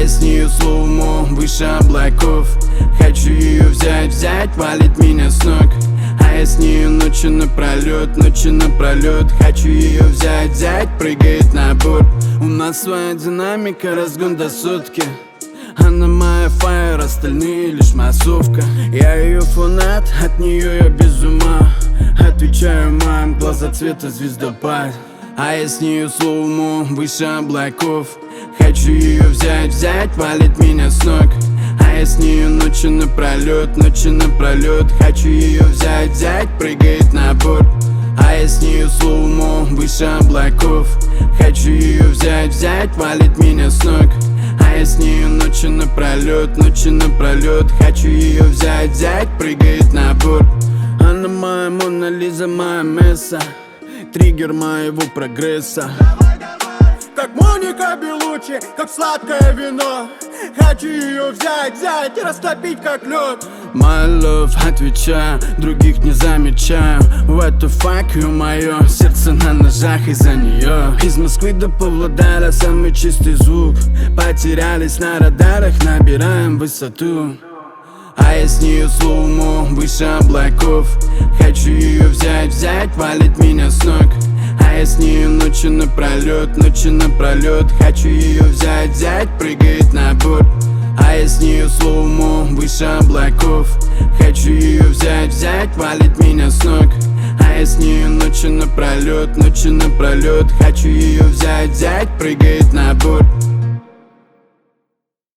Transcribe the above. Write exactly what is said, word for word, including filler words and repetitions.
я с нею слоумо, выше облаков. Хочу ее взять, взять, валит меня с ног. А я с нею ночью напролет, ночью напролет. Хочу ее взять, взять, прыгает на борт. У нас своя динамика, разгон до сотки. Она моя фаер, остальные лишь массовка. Я ее фанат, от нее я без ума. Отвечаю, мам, глаза цвета звездопад. А я с нею слоумо, выше облаков. Хочу ее взять, взять, валит меня с ног. А я с нею ночью напролет, ночью напролет. Хочу ее взять, взять, прыгает на борт. А я с нею слоумо, выше облаков. Хочу ее взять, взять, валит меня с ног. А я с нею ночью напролет, ночью напролет. Хочу ее взять, взять, прыгает на борт. Она моя Мона Лиза, моя Месса, триггер моего прогресса. Как Моника Белуччи, как сладкое вино. Хочу ее взять, взять и растопить как лед. My love, отвечаю, других не замечаю. What the fuck, ё-моё, сердце на ножах из-за нее. Из Москвы до Павлодара самый чистый звук. Потерялись на радарах, набираем высоту. А я с нею слоумо, выше облаков. Хочу ее взять, взять, валит меня с ног. А я с нею ночью напролет, ночью напролет. Хочу ее взять, взять, прыгает на борт. А я с нею слоумо, выше облаков. Хочу ее взять, взять, валит меня с ног. А я с нею ночью напролет, ночью напролет. Хочу ее взять, взять, прыгает на борт.